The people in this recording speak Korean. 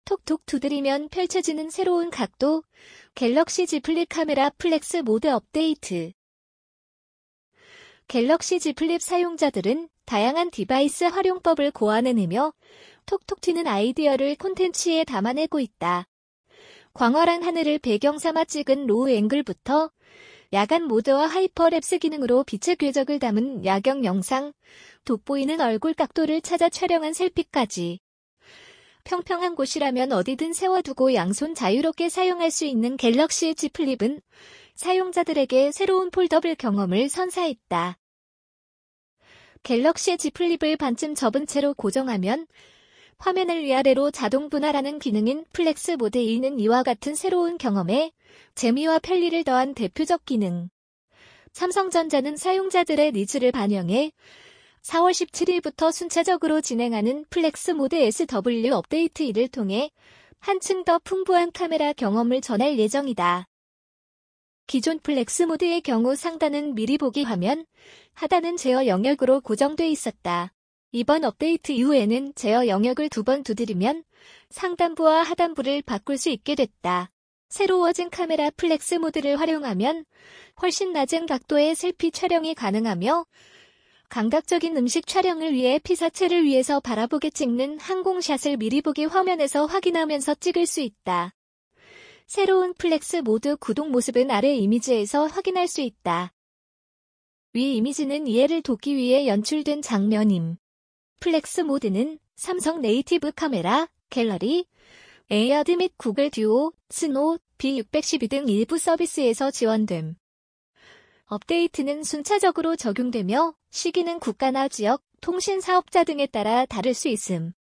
톡톡 두드리면 펼쳐지는 새로운 각도, 갤럭시 Z 플립 카메라 플렉스 모드 업데이트. 갤럭시 Z 플립 사용자들은 다양한 디바이스 활용법을 고안해내며 톡톡 튀는 아이디어를 콘텐츠에 담아내고 있다. 광활한 하늘을 배경 삼아 찍은 로우 앵글부터 야간 모드와 하이퍼랩스 기능으로 빛의 궤적을 담은 야경 영상, 돋보이는 얼굴 각도를 찾아 촬영한 셀피까지. 평평한 곳이라면 어디든 세워두고 양손 자유롭게 사용할 수 있는 갤럭시 Z 플립은 사용자들에게 새로운 폴더블 경험을 선사했다. 갤럭시 Z 플립을 반쯤 접은 채로 고정하면 화면을 위아래로 자동 분할하는 기능인 플렉스 모드 2는 이와 같은 새로운 경험에 재미와 편리를 더한 대표적 기능. 삼성전자는 사용자들의 니즈를 반영해 4월 17일부터 순차적으로 진행하는 플렉스 모드 SW 업데이트 2를 통해 한층 더 풍부한 카메라 경험을 전할 예정이다. 기존 플렉스 모드의 경우 상단은 미리 보기 화면, 하단은 제어 영역으로 고정돼 있었다. 이번 업데이트 이후에는 제어 영역을 2번 두드리면 상단부와 하단부를 바꿀 수 있게 됐다. 새로워진 카메라 플렉스 모드를 활용하면 훨씬 낮은 각도의 셀피 촬영이 가능하며 감각적인 음식 촬영을 위해 피사체를 위에서 바라보게 찍는 항공샷을 미리 보기 화면에서 확인하면서 찍을 수 있다. 새로운 플렉스 모드 구동 모습은 아래 이미지에서 확인할 수 있다. 위 이미지는 이해를 돕기 위해 연출된 장면임. 플렉스 모드는 삼성 네이티브 카메라, 갤러리, 에어드 및 구글 듀오, 스노, B612 등 일부 서비스에서 지원됨. 업데이트는 순차적으로 적용되며 시기는 국가나 지역, 통신 사업자 등에 따라 다를 수 있음.